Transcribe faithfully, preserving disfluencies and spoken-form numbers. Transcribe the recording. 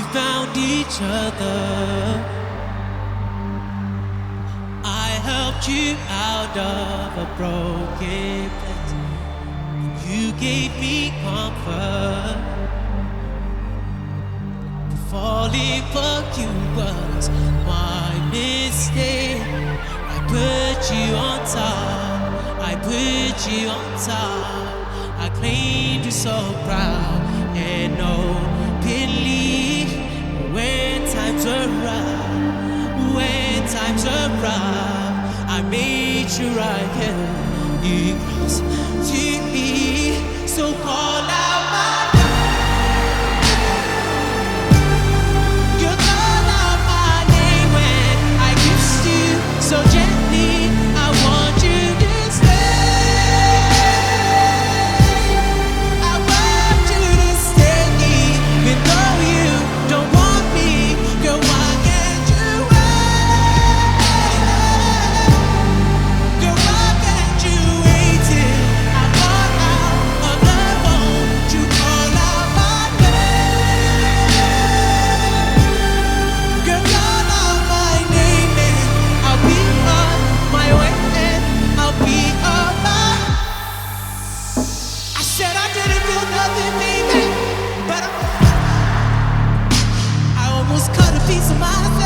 found each other. I helped you out of a broken place. You gave me comfort. Falling for you was my mistake. I put you on top. I put you on top. I claimed you so proud and openly. When times were rough, when times were rough, I made sure I held you close to me. So call out my so gently, I want you to stay. I want you to stay, even though you don't want me. Girl, why can't you wait? Girl, why can't you wait till I fall out of the phone to call out my name? Girl, call out my name and I'll be on my way and I'll be on my. I said I didn't feel nothing, baby, but I, I almost cut a piece of myself.